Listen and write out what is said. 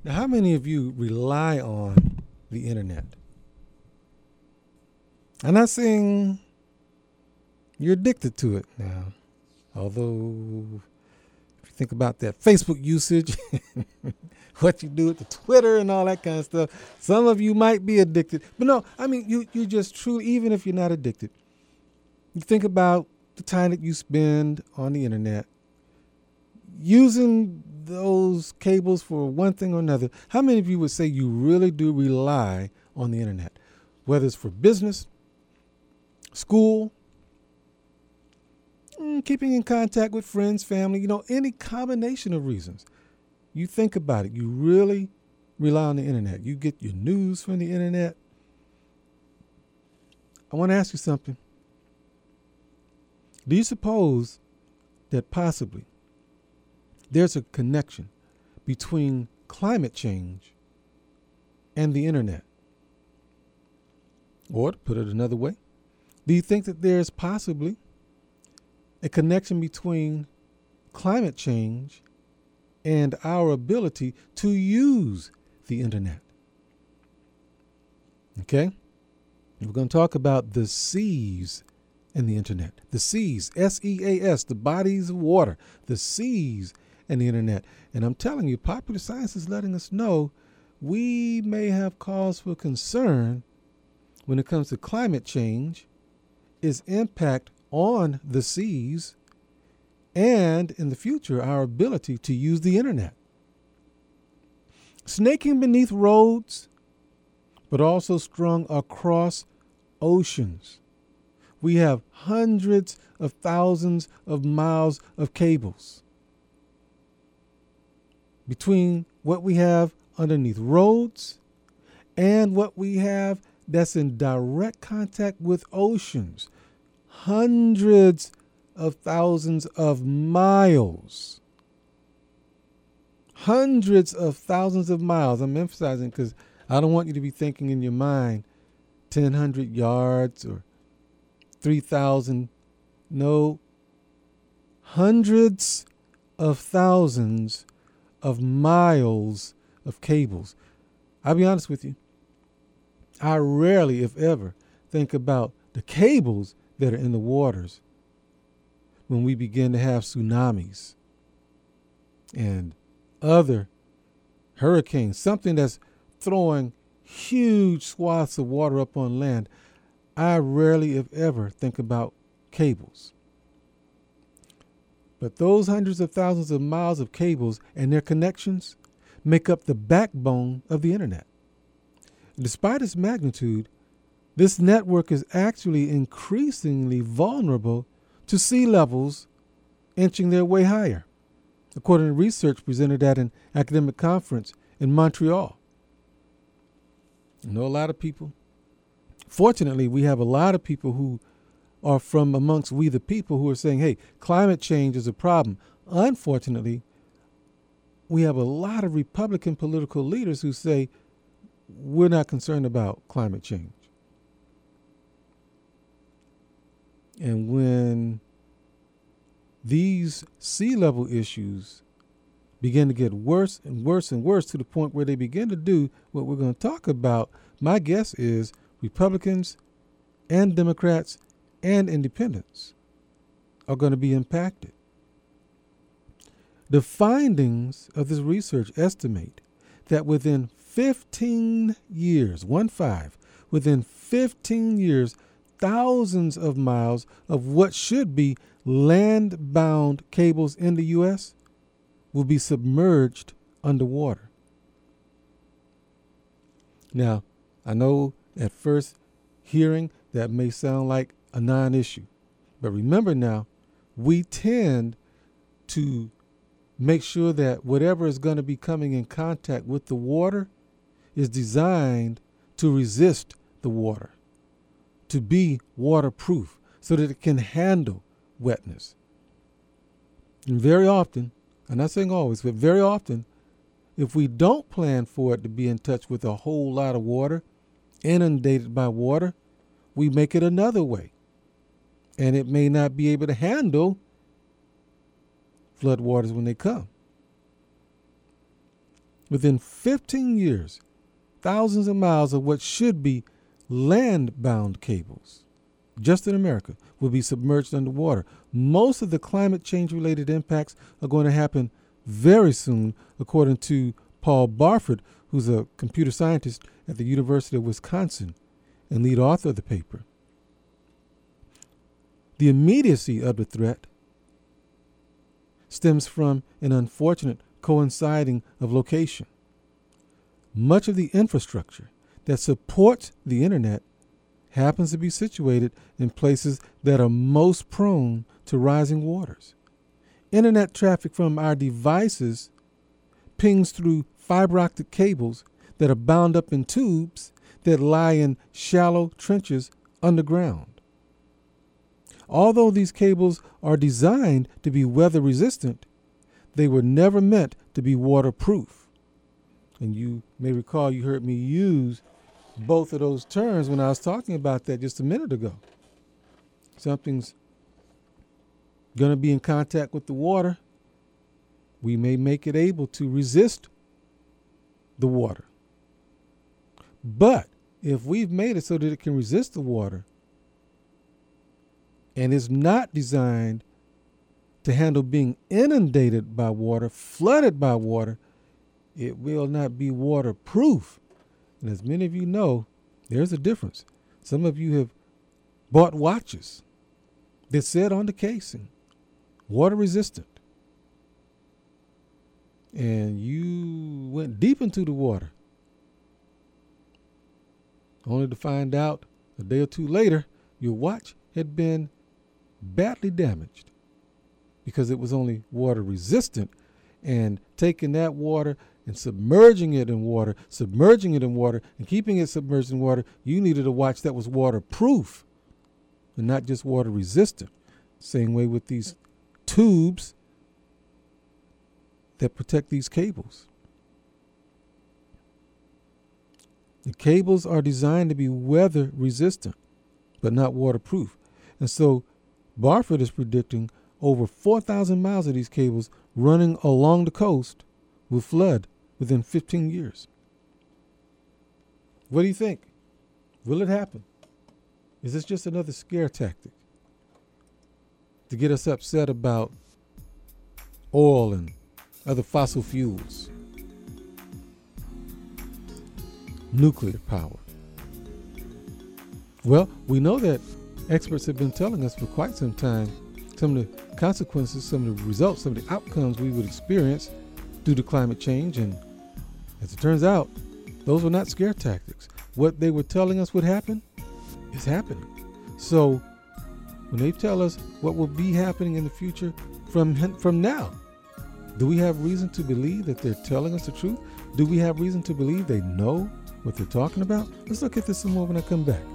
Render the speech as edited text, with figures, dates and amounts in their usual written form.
Now, how many of you rely on the internet? I'm not saying you're addicted to it now, although if you think about that Facebook usage, what you do with the Twitter and all that kind of stuff, some of you might be addicted. But no, I mean, you just truly, even if you're not addicted, you think about the time that you spend on the internet using those cables for one thing or another. How many of you would say you really do rely on the internet, whether it's for business, school, keeping in contact with friends, family, any combination of reasons? You think about it. You really rely on the internet. You get your news from the internet. I want to ask you something. Do you suppose that possibly there's a connection between climate change and the internet? Or to put it another way, do you think that there's possibly a connection between climate change and our ability to use the internet? Okay? We're going to talk about the seas and the internet. The seas, SEAS, the bodies of water, the seas and the internet. And I'm telling you, popular science is letting us know we may have cause for concern when it comes to climate change, its impact on the seas, and in the future, our ability to use the internet. Snaking beneath roads, but also strung across oceans. We have hundreds of thousands of miles of cables between what we have underneath roads and what we have that's in direct contact with oceans. Hundreds of thousands of miles. Hundreds of thousands of miles. I'm emphasizing because I don't want you to be thinking in your mind 1,000 yards or 3,000. No, hundreds of thousands of miles of cables. I'll be honest with you. I rarely, if ever, think about the cables that are in the waters when we begin to have tsunamis and other hurricanes, something that's throwing huge swaths of water up on land. I rarely, if ever, think about cables. But those hundreds of thousands of miles of cables and their connections make up the backbone of the internet. Despite its magnitude, this network is actually increasingly vulnerable to sea levels inching their way higher, according to research presented at an academic conference in Montreal. I know a lot of people. Fortunately, we have a lot of people who are from amongst we the people who are saying, hey, climate change is a problem. Unfortunately, we have a lot of Republican political leaders who say we're not concerned about climate change. And when these sea level issues begin to get worse and worse and worse to the point where they begin to do what we're going to talk about, my guess is Republicans and Democrats and independents are going to be impacted. The findings of this research estimate that within 15 years, within 15 years, thousands of miles of what should be land-bound cables in the U.S. will be submerged underwater. Now, I know at first hearing that may sound like a non-issue, but remember now, we tend to make sure that whatever is going to be coming in contact with the water is designed to resist the water, to be waterproof so that it can handle wetness. And very often, I'm not saying always, but very often, if we don't plan for it to be in touch with a whole lot of water, inundated by water, we make it another way. And it may not be able to handle floodwaters when they come. Within 15 years, thousands of miles of what should be land-bound cables, just in America, will be submerged underwater. Most of the climate change-related impacts are going to happen very soon, according to Paul Barford, who's a computer scientist at the University of Wisconsin and lead author of the paper. The immediacy of the threat stems from an unfortunate coinciding of location. Much of the infrastructure that supports the internet happens to be situated in places that are most prone to rising waters. Internet traffic from our devices pings through fiber optic cables that are bound up in tubes that lie in shallow trenches underground. Although these cables are designed to be weather resistant, they were never meant to be waterproof. And you may recall you heard me use both of those terms when I was talking about that just a minute ago. Something's going to be in contact with the water. We may make it able to resist the water. But if we've made it so that it can resist the water and is not designed to handle being inundated by water, flooded by water, it will not be waterproof. And as many of you know, there's a difference. Some of you have bought watches that said on the casing, water resistant. And you went deep into the water, only to find out a day or two later, your watch had been badly damaged because it was only water resistant. And taking that water and submerging it in water, and keeping it submerged in water, you needed a watch that was waterproof and not just water resistant. Same way with these tubes that protect these cables. The cables are designed to be weather resistant, but not waterproof. And so Barford is predicting over 4,000 miles of these cables running along the coast will flood within 15 years. What do you think? Will it happen? Is this just another scare tactic to get us upset about oil and other fossil fuels, nuclear power? Well, we know that experts have been telling us for quite some time some of the consequences, some of the results, some of the outcomes we would experience due to climate change. And as it turns out, those were not scare tactics. What they were telling us would happen is happening. So when they tell us what will be happening in the future from now, do we have reason to believe that they're telling us the truth? Do we have reason to believe they know what they're talking about? Let's look at this some more when I come back.